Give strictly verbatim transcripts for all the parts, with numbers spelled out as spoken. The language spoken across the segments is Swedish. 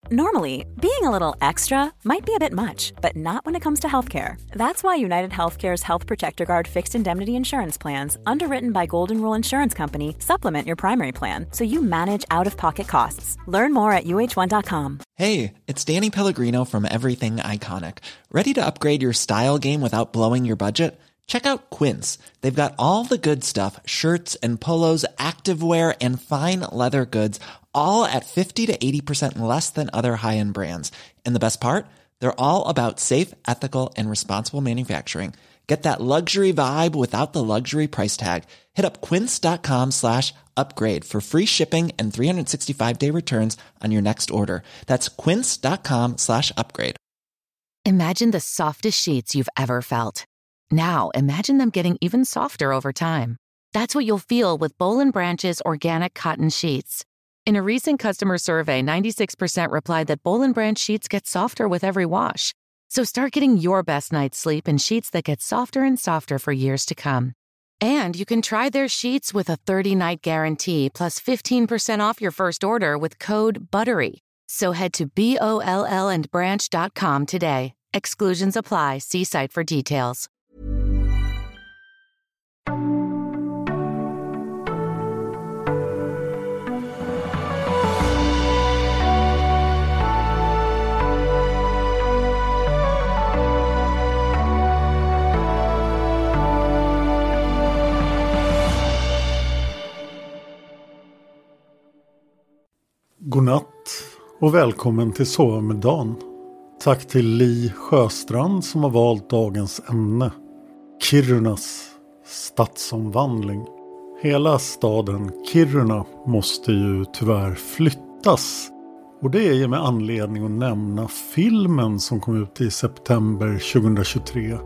Normally, being a little extra might be a bit much, but not when it comes to healthcare. That's why United Healthcare's Health Protector Guard fixed indemnity insurance plans, underwritten by Golden Rule Insurance Company, supplement your primary plan so you manage out-of-pocket costs. Learn more at U H one dot com. Hey, it's Danny Pellegrino from Everything Iconic. Ready to upgrade your style game without blowing your budget? Check out Quince. They've got all the good stuff, shirts and polos, activewear, and fine leather goods, all at fifty to eighty percent less than other high-end brands. And the best part? They're all about safe, ethical, and responsible manufacturing. Get that luxury vibe without the luxury price tag. Hit up quince.com slash upgrade for free shipping and three sixty-five day returns on your next order. That's quince.com slash upgrade. Imagine the softest sheets you've ever felt. Now, imagine them getting even softer over time. That's what you'll feel with Boll and Branch's organic cotton sheets. In a recent customer survey, ninety-six percent replied that Boll and Branch sheets get softer with every wash. So start getting your best night's sleep in sheets that get softer and softer for years to come. And you can try their sheets with a thirty-night guarantee plus fifteen percent off your first order with code BUTTERY. So head to B O L L and branch dot com today. Exclusions apply. See site for details. Godnatt och välkommen till Sova med Dan. Tack till Li Sjöstrand som har valt dagens ämne. Kirunas stadsomvandling. Hela staden Kiruna måste ju tyvärr flyttas. Och det är ju med anledning att nämna filmen som kom ut i september tjugohundratjugotre.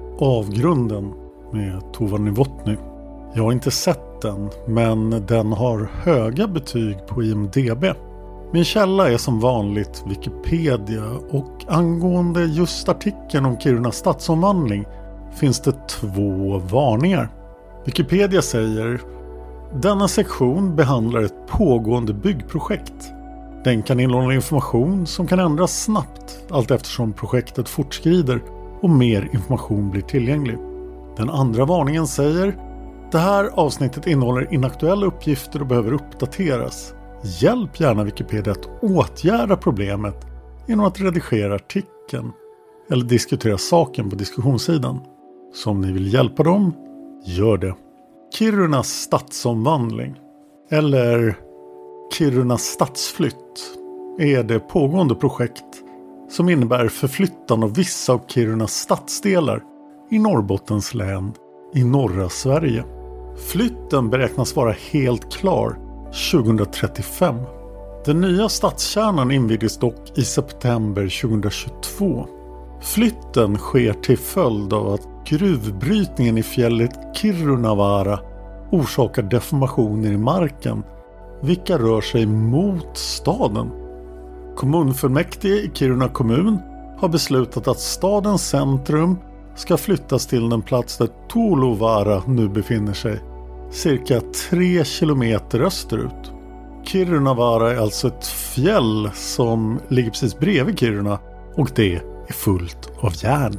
Avgrunden med Tova Novotny. Jag har inte sett den, men den har höga betyg på I M D B. Min källa är som vanligt Wikipedia och angående just artikeln om Kirunas stadsomvandling finns det två varningar. Wikipedia säger: denna sektion behandlar ett pågående byggprojekt. Den kan innehålla information som kan ändras snabbt allt eftersom projektet fortskrider och mer information blir tillgänglig. Den andra varningen säger: det här avsnittet innehåller inaktuella uppgifter och behöver uppdateras. Hjälp gärna Wikipedia att åtgärda problemet genom att redigera artikeln eller diskutera saken på diskussionssidan. Så om ni vill hjälpa dem, gör det. Kirunas stadsomvandling eller Kirunas stadsflytt är det pågående projekt som innebär förflyttan av vissa av Kirunas stadsdelar i Norrbottens län i norra Sverige. Flytten beräknas vara helt klar tjugohundratrettiofem. Den nya stadskärnan invigdes dock i september tjugohundratjugotvå. Flytten sker till följd av att gruvbrytningen i fjället Kirunavaara orsakar deformationer i marken, vilka rör sig mot staden. Kommunfullmäktige i Kiruna kommun har beslutat att stadens centrum ska flyttas till den plats där Tuulovaara nu befinner sig, cirka tre kilometer österut. Kirunavaara är alltså ett fjäll som ligger precis bredvid Kiruna och det är fullt av järn.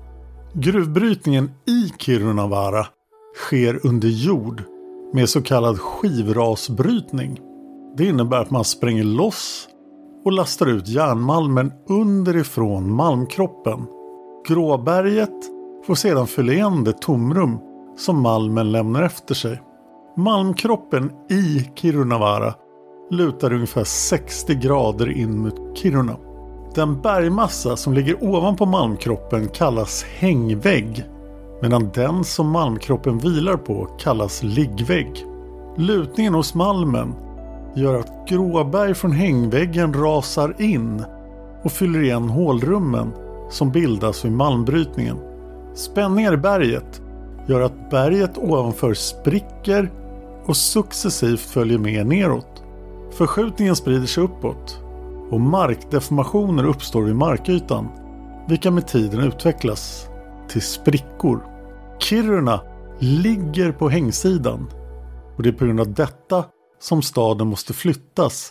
Gruvbrytningen i Kirunavaara sker under jord med så kallad skivrasbrytning. Det innebär att man spränger loss och lastar ut järnmalmen underifrån malmkroppen. Gråberget får sedan fylla igen det tomrum som malmen lämnar efter sig. Malmkroppen i Kirunavaara lutar ungefär sextio grader in mot Kiruna. Den bergmassa som ligger ovanpå malmkroppen kallas hängvägg, medan den som malmkroppen vilar på kallas liggvägg. Lutningen hos malmen gör att gråberg från hängväggen rasar in och fyller igen hålrummen som bildas vid malmbrytningen. Spänningar i berget gör att berget ovanför spricker och successivt följer med neråt. Förskjutningen sprider sig uppåt och markdeformationer uppstår vid markytan, vilka med tiden utvecklas till sprickor. Kiruna ligger på hängsidan och det är på grund av detta som staden måste flyttas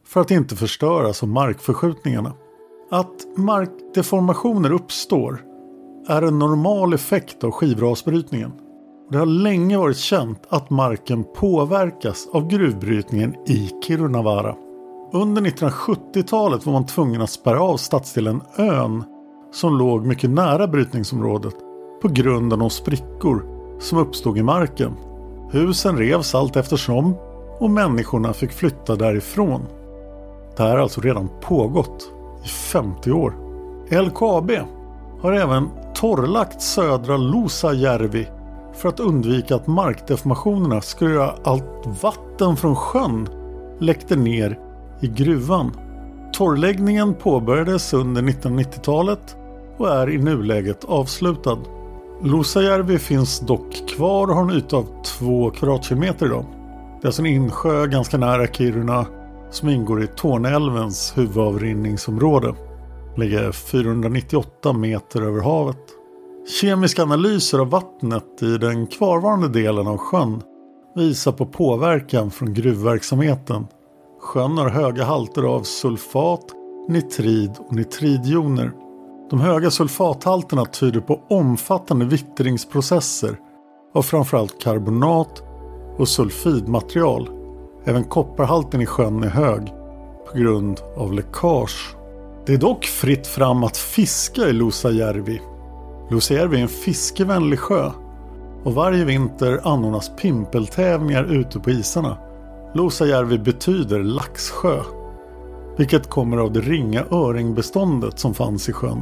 för att inte förstöras av markförskjutningarna. Att markdeformationer uppstår är en normal effekt av skivrasbrytningen. Det har länge varit känt att marken påverkas av gruvbrytningen i Kirunavaara. Under nittonhundrasjuttiotalet var man tvungen att spärra av stadsdelen Ön som låg mycket nära brytningsområdet på grund av de sprickor som uppstod i marken. Husen revs allt eftersom och människorna fick flytta därifrån. Det här har alltså redan pågått i femtio år. L K A B har även torrlagt södra Luosajärvi för att undvika att markdeformationerna skulle göra allt vatten från sjön läckte ner i gruvan. Torrläggningen påbörjades under nittonhundranittiotalet och är i nuläget avslutad. Luosajärvi finns dock kvar och har en yta av två kvadratkilometer idag. Det är alltså en insjö ganska nära Kiruna som ingår i Torneälvens huvudavrinningsområde. Ligger fyrahundranittioåtta meter över havet. Kemiska analyser av vattnet i den kvarvarande delen av sjön visar på påverkan från gruvverksamheten. Sjön har höga halter av sulfat, nitrid och nitridjoner. De höga sulfathalterna tyder på omfattande vittringsprocesser av framförallt karbonat och sulfidmaterial. Även kopparhalten i sjön är hög på grund av läckage. Det är dock fritt fram att fiska i Luosajärvi. Luosajärvi är en fiskevänlig sjö och varje vinter anordnas pimpeltävlingar ute på isarna. Luosajärvi betyder laxsjö, vilket kommer av det ringa öringbeståndet som fanns i sjön.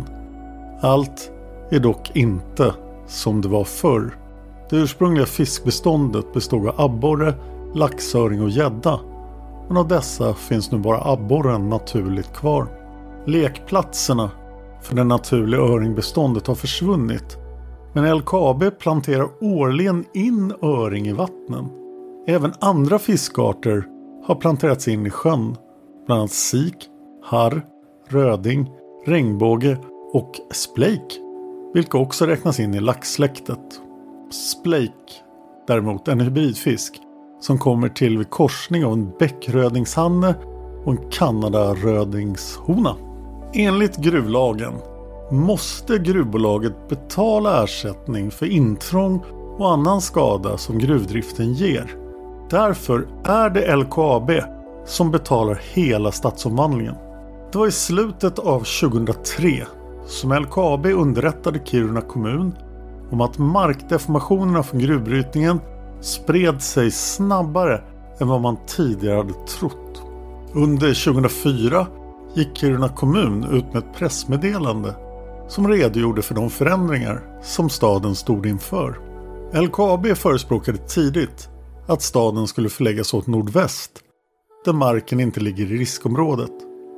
Allt är dock inte som det var förr. Det ursprungliga fiskbeståndet bestod av abborre, laxöring och gädda, men av dessa finns nu bara abborren naturligt kvar. Lekplatserna för det naturliga öringbeståndet har försvunnit, men L K A B planterar årligen in öring i vattnen. Även andra fiskarter har planterats in i sjön, bland annat sik, harr, röding, regnbåge och splejk, vilka också räknas in i laxsläktet. Splejk, däremot en hybridfisk, som kommer till vid korsning av en bäckrödingshanne och en kanadarödingshona. Enligt gruvlagen måste gruvbolaget betala ersättning för intrång och annan skada som gruvdriften ger. Därför är det L K A B som betalar hela stadsomvandlingen. Det var i slutet av tjugohundratre som L K A B underrättade Kiruna kommun om att markdeformationerna från gruvbrytningen spred sig snabbare än vad man tidigare hade trott. Under tjugohundrafyra gick Kiruna kommun ut med ett pressmeddelande som redogjorde för de förändringar som staden stod inför. L K A B förespråkade tidigt att staden skulle förläggas åt nordväst, där marken inte ligger i riskområdet.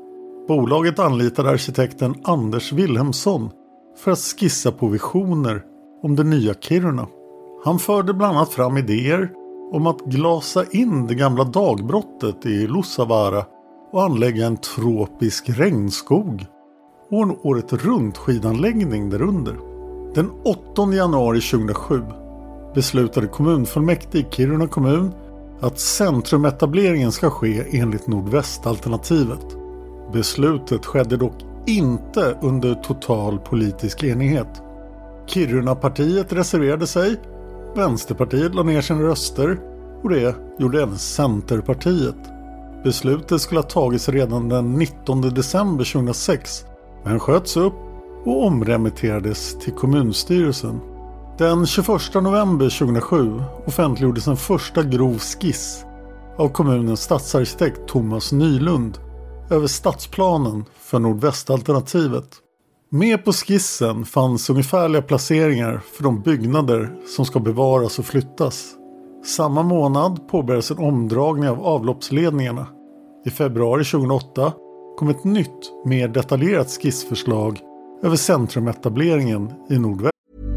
Bolaget anlitade arkitekten Anders Wilhelmsson för att skissa på visioner om det nya Kiruna. Han förde bland annat fram idéer om att glasa in det gamla dagbrottet i Luosavaara och anlägga en tropisk regnskog och en året runt skidanläggning därunder. Den åttonde januari tjugohundrasju beslutade kommunfullmäktige i Kiruna kommun att centrumetableringen ska ske enligt nordvästalternativet. Beslutet skedde dock inte under total politisk enighet. Kiruna-partiet reserverade sig, Vänsterpartiet la ner sina röster och det gjorde även Centerpartiet. Beslutet skulle ha tagits redan den nittonde december tjugohundrasex, men sköts upp och omremitterades till kommunstyrelsen. Den tjugoförsta november tjugohundrasju offentliggjordes en första grov skiss av kommunens stadsarkitekt Thomas Nylund över stadsplanen för nordvästalternativet. Med på skissen fanns ungefärliga placeringar för de byggnader som ska bevaras och flyttas. Samma månad påbörjades en omdragning av avloppsledningarna. I februari tjugohundraåtta kom ett nytt, mer detaljerat skissförslag över centrumetableringen i nordväst.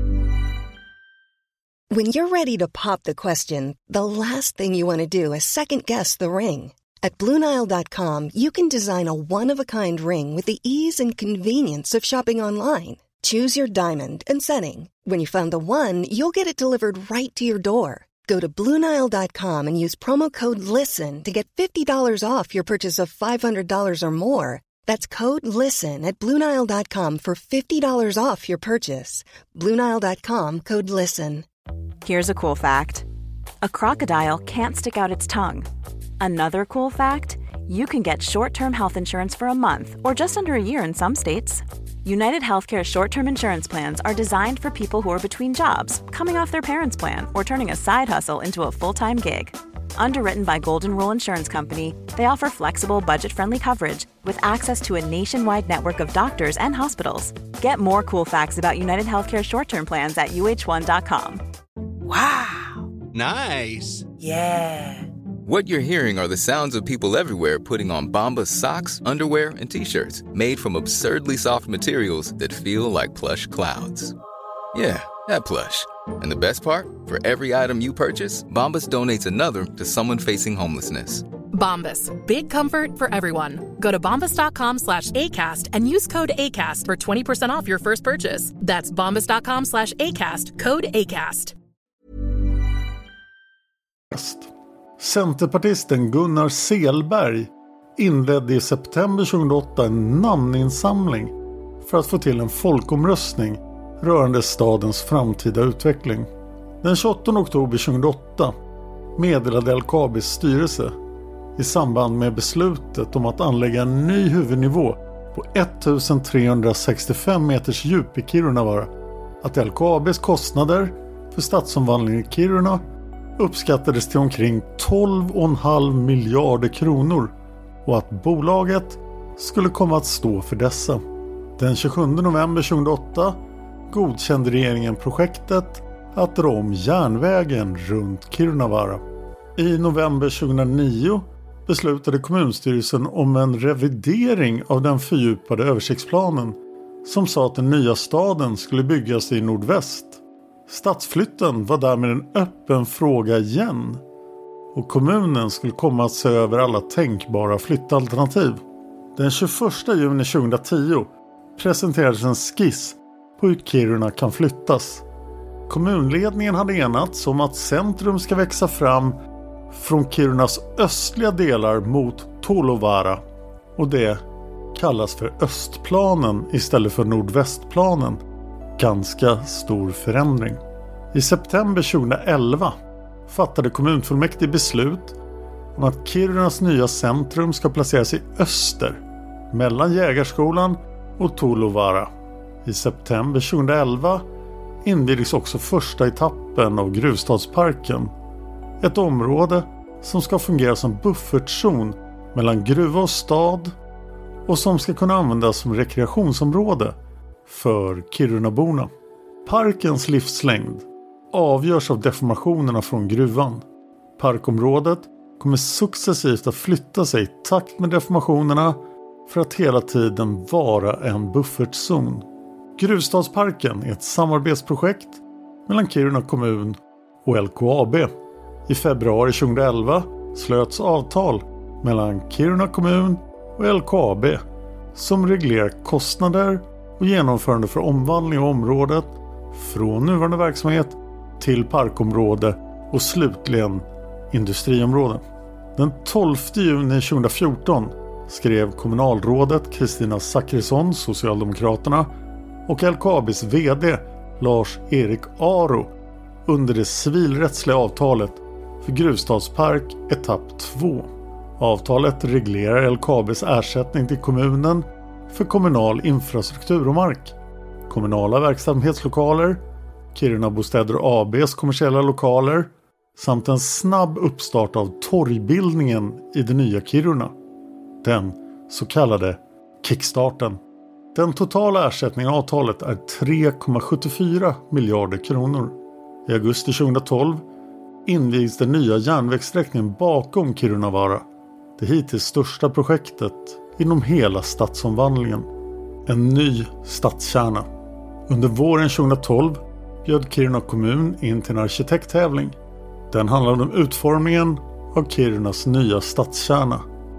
When you're ready to pop the question, the last thing you want to do is second guess the ring. At Blue Nile dot com, you can design a one-of-a-kind ring with the ease and convenience of shopping online. Choose your diamond and setting. When you find the one, you'll get it delivered right to your door. Go to Blue Nile dot com and use promo code LISTEN to get fifty dollars off your purchase of five hundred dollars or more. That's code LISTEN at Blue Nile dot com for fifty dollars off your purchase. Blue Nile dot com, code LISTEN. Here's a cool fact. A crocodile can't stick out its tongue. Another cool fact, you can get short-term health insurance for a month or just under a year in some states. United Healthcare short-term insurance plans are designed for people who are between jobs, coming off their parents' plan, or turning a side hustle into a full-time gig. Underwritten by Golden Rule Insurance Company, they offer flexible, budget-friendly coverage with access to a nationwide network of doctors and hospitals. Get more cool facts about United Healthcare short-term plans at U H one dot com. Wow. Nice. Yeah. What you're hearing are the sounds of people everywhere putting on Bombas socks, underwear, and T-shirts made from absurdly soft materials that feel like plush clouds. Yeah, that plush. And the best part? For every item you purchase, Bombas donates another to someone facing homelessness. Bombas, big comfort for everyone. Go to bombas dot com slash ACAST and use code ACAST for twenty percent off your first purchase. That's bombas dot com slash ACAST, code ACAST. Centerpartisten Gunnar Selberg inledde i september tjugohundraåtta en namninsamling för att få till en folkomröstning rörande stadens framtida utveckling. Den tjugoåttonde oktober tjugohundraåtta meddelade L K A B:s styrelse i samband med beslutet om att anlägga en ny huvudnivå på ettusentrehundrasextiofem meters djup i Kirunavaara att L K A B:s kostnader för stadsomvandlingen i Kiruna uppskattades till omkring tolv komma fem miljarder kronor och att bolaget skulle komma att stå för dessa. Den tjugosjunde november tjugohundraåtta godkände regeringen projektet att dra om järnvägen runt Kirunavaara. I november tjugohundranio beslutade kommunstyrelsen om en revidering av den fördjupade översiktsplanen som sa att den nya staden skulle byggas i nordväst. Stadsflytten var därmed en öppen fråga igen och kommunen skulle komma att se över alla tänkbara flyttalternativ. Den tjugoförsta juni tjugohundratio presenterades en skiss på hur Kiruna kan flyttas. Kommunledningen hade enats om att centrum ska växa fram från Kirunas östliga delar mot Tuoluvaara och det kallas för Östplanen istället för Nordvästplanen. Ganska stor förändring. I september tjugohundraelva fattade kommunfullmäktige beslut om att Kirunas nya centrum ska placeras i öster mellan Jägarskolan och Tuoluvaara. I september tjugohundraelva invigdes också första etappen av Gruvstadsparken. Ett område som ska fungera som buffertzon mellan gruva och stad och som ska kunna användas som rekreationsområde för Kirunaborna. Parkens livslängd avgörs av deformationerna från gruvan. Parkområdet kommer successivt att flytta sig i takt med deformationerna för att hela tiden vara en buffertzon. Gruvstadsparken är ett samarbetsprojekt mellan Kiruna kommun och L K A B. I februari tjugohundraelva slöts avtal mellan Kiruna kommun och L K A B som reglerar kostnader och genomförande för omvandling av området från nuvarande verksamhet till parkområde och slutligen industriområde. Den tolfte juni tjugohundrafjorton skrev kommunalrådet Kristina Zachrisson, Socialdemokraterna, och L K A B:s vd Lars-Erik Aro under det civilrättsliga avtalet för Gruvstadspark etapp två. Avtalet reglerar L K A B:s ersättning till kommunen för kommunal infrastruktur och mark, kommunala verksamhetslokaler, Kiruna Bostäder A B:s kommersiella lokaler samt en snabb uppstart av torgbildningen i det nya Kiruna. Den så kallade kickstarten. Den totala ersättningen av avtalet är tre komma sjuttiofyra miljarder kronor. I augusti tjugohundratolv invigs den nya järnvägssträckningen bakom Kirunavaara, det hittills största projektet inom hela stadsomvandlingen. En ny stadskärna. Under våren tjugohundratolv bjöd Kiruna kommun in till en arkitekttävling. Den handlade om utformningen av Kirunas nya stadskärna.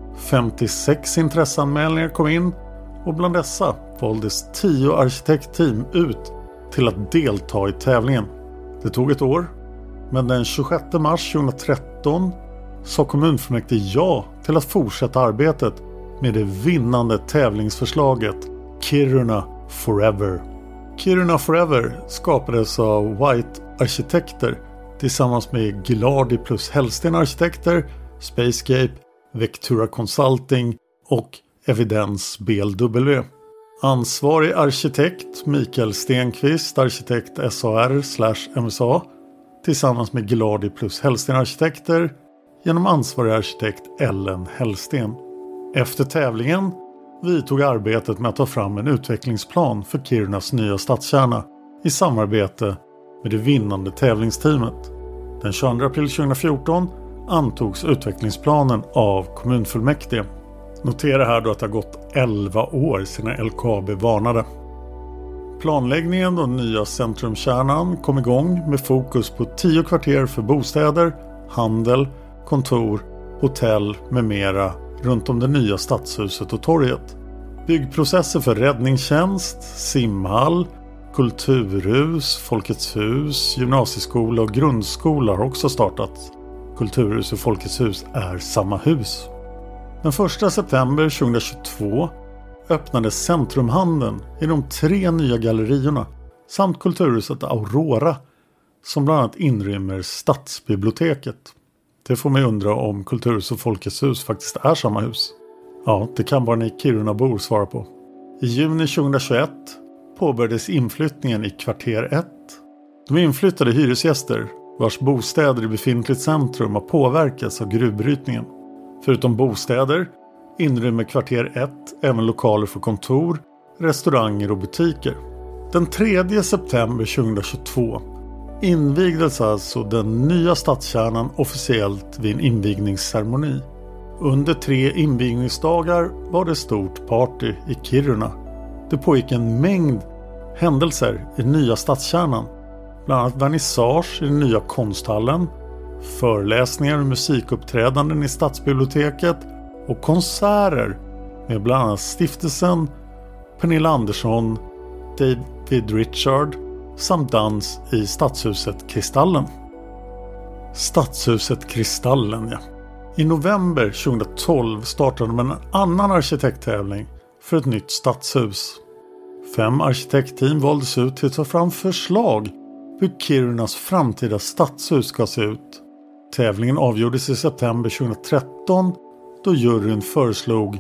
femtiosex intresseanmälningar kom in och bland dessa valdes tio arkitektteam ut till att delta i tävlingen. Det tog ett år, Men den tjugosjätte mars tjugohundratretton sa kommunfullmäktige ja till att fortsätta arbetet med det vinnande tävlingsförslaget Kiruna Forever. Kiruna Forever skapades av White arkitekter tillsammans med Gilardi plus Hellsten arkitekter, Spacescape, Vectura Consulting och Evidence B L W. Ansvarig arkitekt Mikael Stenqvist, arkitekt S A R slash M S A, tillsammans med Gilardi plus Hellsten arkitekter genom ansvarig arkitekt Ellen Hellsten. Efter tävlingen vidtog arbetet med att ta fram en utvecklingsplan för Kirunas nya stadskärna i samarbete med det vinnande tävlingsteamet. Den tjugoandra april tjugohundrafjorton antogs utvecklingsplanen av kommunfullmäktige. Notera här då att det har gått elva år sedan L K A B varnade. Planläggningen och nya centrumkärnan kom igång med fokus på tio kvarter för bostäder, handel, kontor, hotell med mera runt om det nya stadshuset och torget. Byggprocesser för räddningstjänst, simhall, kulturhus, Folkets hus, gymnasieskola och grundskola har också startat. Kulturhus och Folkets hus är samma hus. Den första september tjugohundratjugotvå öppnades centrumhandeln i de tre nya gallerierna samt kulturhuset Aurora som bland annat inrymmer stadsbiblioteket. Det får mig undra om Kulturhus och Folkets hus faktiskt är samma hus. Ja, det kan bara ni Kiruna-bor svara på. I juni tjugohundratjugoett påbörjades inflyttningen i kvarter ett. De inflyttade hyresgäster vars bostäder i befintligt centrum har påverkats av gruvbrytningen. Förutom bostäder inrymmer kvarter ett även lokaler för kontor, restauranger och butiker. Den tredje september tjugohundratjugotvå invigdes alltså den nya stadskärnan officiellt vid en invigningsceremoni. Under tre invigningsdagar var det stort party i Kiruna. Det pågick en mängd händelser i nya stadskärnan. Bland annat vernissage i den nya konsthallen, föreläsningar och musikuppträdanden i stadsbiblioteket och konserter med bland annat stiftelsen, Pernilla Andersson, David Richard samt dans i stadshuset Kristallen. Stadshuset Kristallen, ja. I november tjugohundratolv startade man en annan arkitekttävling för ett nytt stadshus. Fem arkitektteam valdes ut till att ta fram förslag hur Kirunas framtida stadshus ska se ut. Tävlingen avgjordes i september tjugohundratretton då juryn föreslog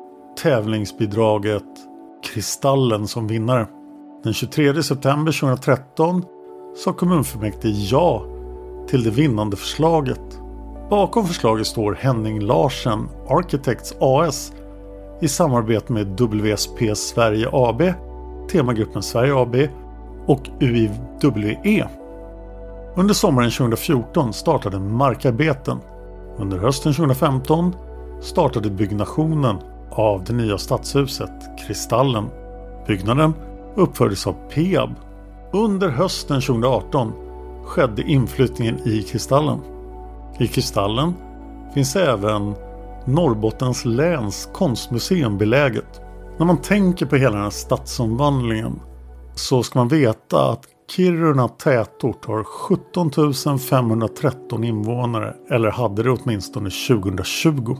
tävlingsbidraget Kristallen som vinnare. Den tjugotredje september tjugohundratretton sa kommunfullmäktige ja till det vinnande förslaget. Bakom förslaget står Henning Larsen Architects A S i samarbete med W S P Sverige A B, Temagruppen Sverige A B och U I W E. Under sommaren tjugohundrafjorton startade markarbeten. Under hösten tjugohundrafemton startade byggnationen av det nya stadshuset Kristallen. Byggnaden uppfördes av Peab. Under hösten tjugohundraarton skedde inflyttningen i Kristallen. I Kristallen finns även Norrbottens läns konstmuseum beläget. När man tänker på hela den här stadsomvandlingen så ska man veta att Kiruna tätort har sjutton tusen femhundratretton invånare, eller hade det åtminstone tjugohundratjugo.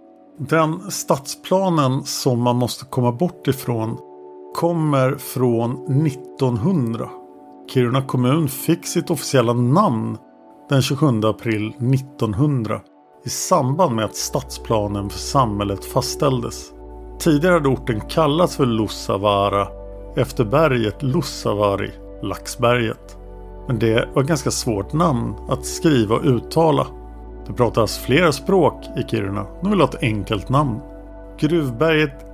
Den stadsplanen som man måste komma bort ifrån kommer från nittonhundra. Kiruna kommun fick sitt officiella namn den tjugosjunde april nittonhundra i samband med att stadsplanen för samhället fastställdes. Tidigare hade orten kallats för Lussavaara efter berget Lussavari, Laxberget. Men det var ett ganska svårt namn att skriva och uttala. Det pratas flera språk i Kiruna. De vill ha ett enkelt namn. Gruvberget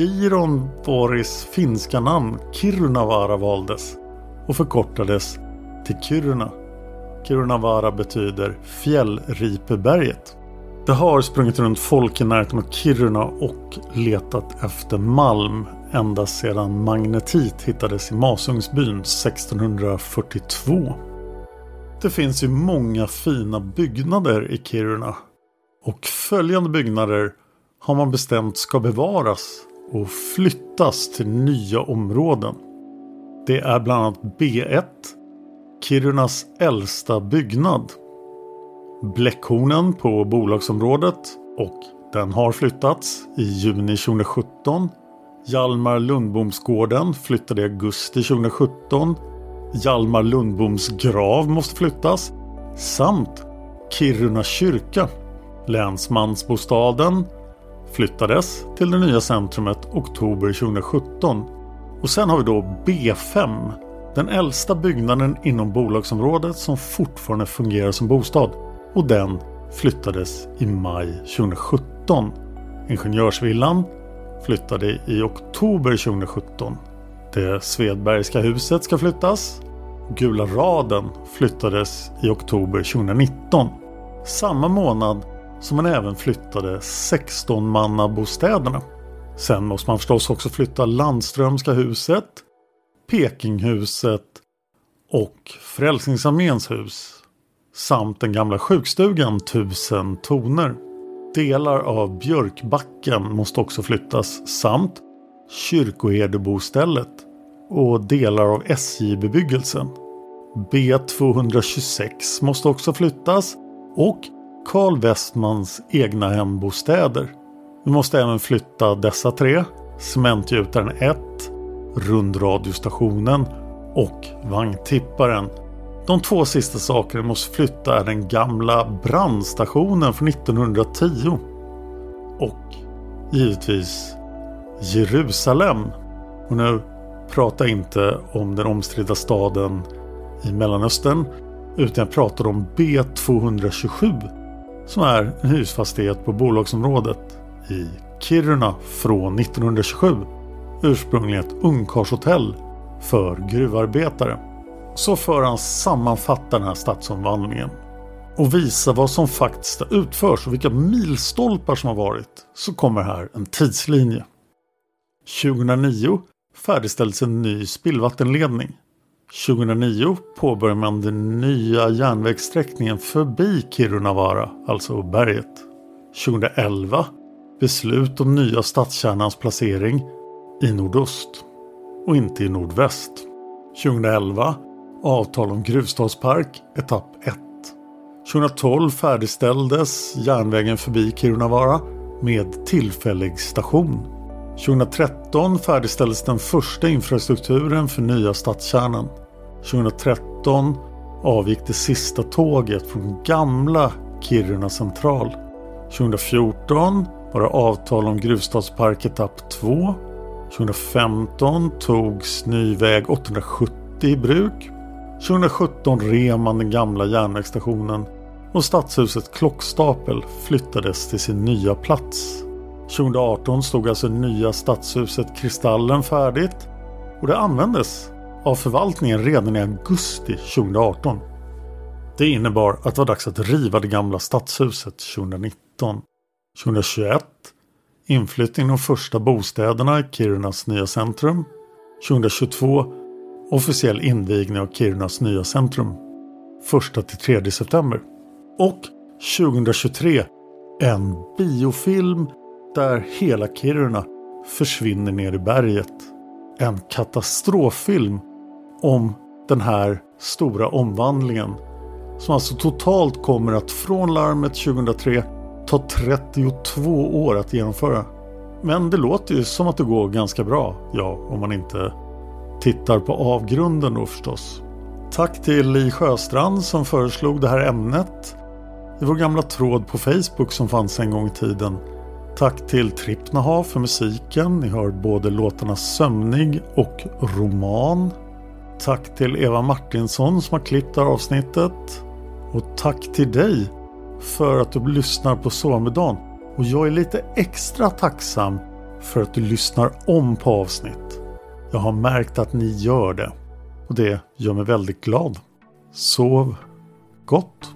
Gironvoris finska namn Kirunavaara valdes och förkortades till Kiruna. Kirunavaara betyder fjällripeberget. Det har sprungit runt folk i närheten av Kiruna och letat efter malm ända sedan magnetit hittades i Masungsbyn sextonhundrafyrtiotvå. Det finns ju många fina byggnader i Kiruna och följande byggnader har man bestämt ska bevaras och flyttas till nya områden. Det är bland annat B ett, Kirunas äldsta byggnad. Bläckhornen på bolagsområdet, och den har flyttats i juni tjugohundrasjutton. Hjalmar Lundbomsgården flyttade i augusti tjugohundrasjutton. Hjalmar Lundboms grav måste flyttas. Samt Kiruna kyrka. Länsmansbostaden flyttades till det nya centrumet oktober tjugohundrasjutton. Och sen har vi då B fem. Den äldsta byggnaden inom bolagsområdet som fortfarande fungerar som bostad. Och den flyttades i maj tjugohundrasjutton. Ingenjörsvillan flyttade i oktober tjugohundrasjutton. Det Svedbergska huset ska flyttas. Gula raden flyttades i oktober tjugohundranitton. Samma månad som man även flyttade sexton-mannabostäderna. Sen måste man förstås också flytta Landströmska huset, Pekinghuset och Frälsningsarméns hus. Samt den gamla sjukstugan Tusen toner. Delar av Björkbacken måste också flyttas, samt Kyrkoherdebostället och delar av S J-bebyggelsen. B tvåhundratjugosex måste också flyttas, och Carl Westmans egna hembostäder. Vi måste även flytta dessa tre: Cementgjutaren ett, rundradiostationen och vagntipparen. De två sista sakerna måste flytta är den gamla brandstationen från nittonhundratio och givetvis Jerusalem. Och nu pratar jag inte om den omstridda staden i Mellanöstern, utan jag pratar om B tvåhundratjugosju som är en husfastighet på bolagsområdet i Kiruna från nittonhundratjugosju. Ursprungligen ett ungkarlshotell för gruvarbetare. Så för han sammanfatta den här stadsomvandlingen och visa vad som faktiskt har utförts och vilka milstolpar som har varit, så kommer här en tidslinje. tjugohundranio färdigställdes en ny spillvattenledning. tjugohundranio påbörjade man den nya järnvägssträckningen förbi Kirunavaara, alltså berget. tjugohundraelva beslut om nya stadskärnans placering i nordost och inte i nordväst. tjugohundraelva avtal om Gruvstadspark etapp ett. tjugohundratolv färdigställdes järnvägen förbi Kirunavaara med tillfällig station. tjugohundratretton färdigställdes den första infrastrukturen för nya stadskärnan. tjugohundratretton avgick det sista tåget från gamla Kiruna central. tjugohundrafjorton var det avtal om Gruvstadspark etapp två. tjugohundrafemton togs ny väg åttahundrasjuttio i bruk. tjugohundrasjutton rev man den gamla järnvägsstationen och stadshuset Klockstapel flyttades till sin nya plats. tjugohundraarton stod alltså nya stadshuset Kristallen färdigt och det användes av förvaltningen redan i augusti tjugohundraarton. Det innebar att det var dags att riva det gamla stadshuset tjugohundranitton. tjugohundratjugoett inflyttning de första bostäderna i Kirunas nya centrum. tjugohundratjugotvå officiell invigning av Kirunas nya centrum. första till tredje september. Och tjugohundratjugotre en biofilm där hela Kiruna försvinner ner i berget. En katastroffilm om den här stora omvandlingen som alltså totalt kommer att från larmet tjugohundratre ta trettiotvå år att genomföra. Men det låter ju som att det går ganska bra, ja, om man inte tittar på avgrunden då förstås. Tack till Li Sjöstrand som föreslog det här ämnet i vår gamla tråd på Facebook som fanns en gång i tiden. Tack till Trippnaha för musiken. Ni hör både låtarna Sömnig och Roman. Tack till Eva Martinsson som har klippt det här avsnittet. Och tack till dig för att du lyssnar på Somedan. Och jag är lite extra tacksam för att du lyssnar om på avsnitt. Jag har märkt att ni gör det. Och det gör mig väldigt glad. Sov gott.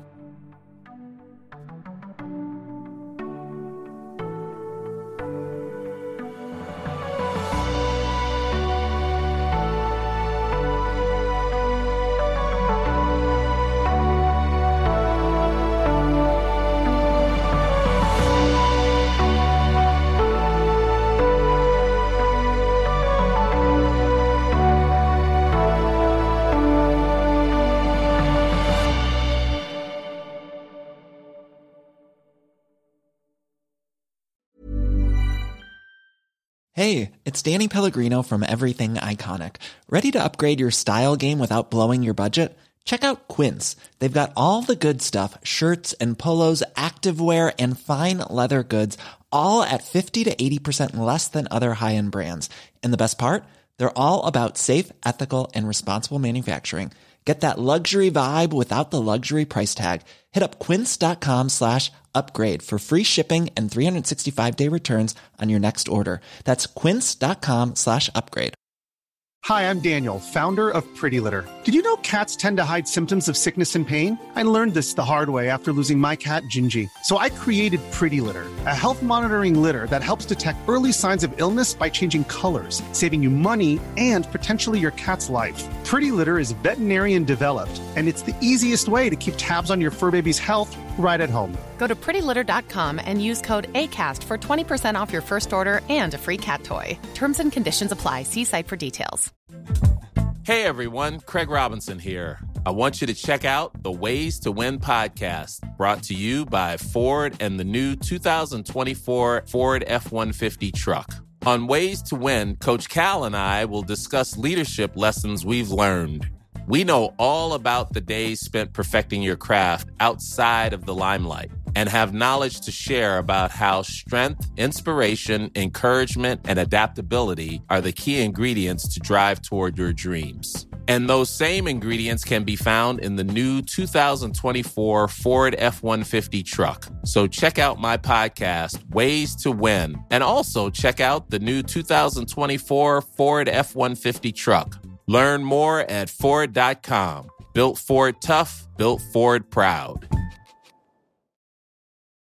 Hey, it's Danny Pellegrino from Everything Iconic. Ready to upgrade your style game without blowing your budget? Check out Quince. They've got all the good stuff, shirts and polos, activewear, and fine leather goods, all at fifty to eighty percent less than other high-end brands. And the best part? They're all about safe, ethical, and responsible manufacturing. Get that luxury vibe without the luxury price tag. Hit up quince.com slash upgrade for free shipping and three sixty-five day returns on your next order. That's quince.com slash upgrade. Hi, I'm Daniel, founder of Pretty Litter. Did you know cats tend to hide symptoms of sickness and pain? I learned this the hard way after losing my cat, Gingy. So I created Pretty Litter, a health monitoring litter that helps detect early signs of illness by changing colors, saving you money and potentially your cat's life. Pretty Litter is veterinarian developed, and it's the easiest way to keep tabs on your fur baby's health right at home. Go to pretty litter dot com and use code ACAST for twenty percent off your first order and a free cat toy. Terms and conditions apply. See site for details. Hey everyone, Craig Robinson here. I want you to check out the Ways to Win podcast, brought to you by Ford and the new two thousand twenty-four Ford F one fifty truck. On Ways to Win, Coach Cal and I will discuss leadership lessons we've learned. We know all about the days spent perfecting your craft outside of the limelight and have knowledge to share about how strength, inspiration, encouragement, and adaptability are the key ingredients to drive toward your dreams. And those same ingredients can be found in the new two thousand twenty-four Ford F one fifty truck. So check out my podcast, Ways to Win, and also check out the new two thousand twenty-four Ford F one fifty truck. Learn more at Ford dot com. Built Ford tough, built Ford proud.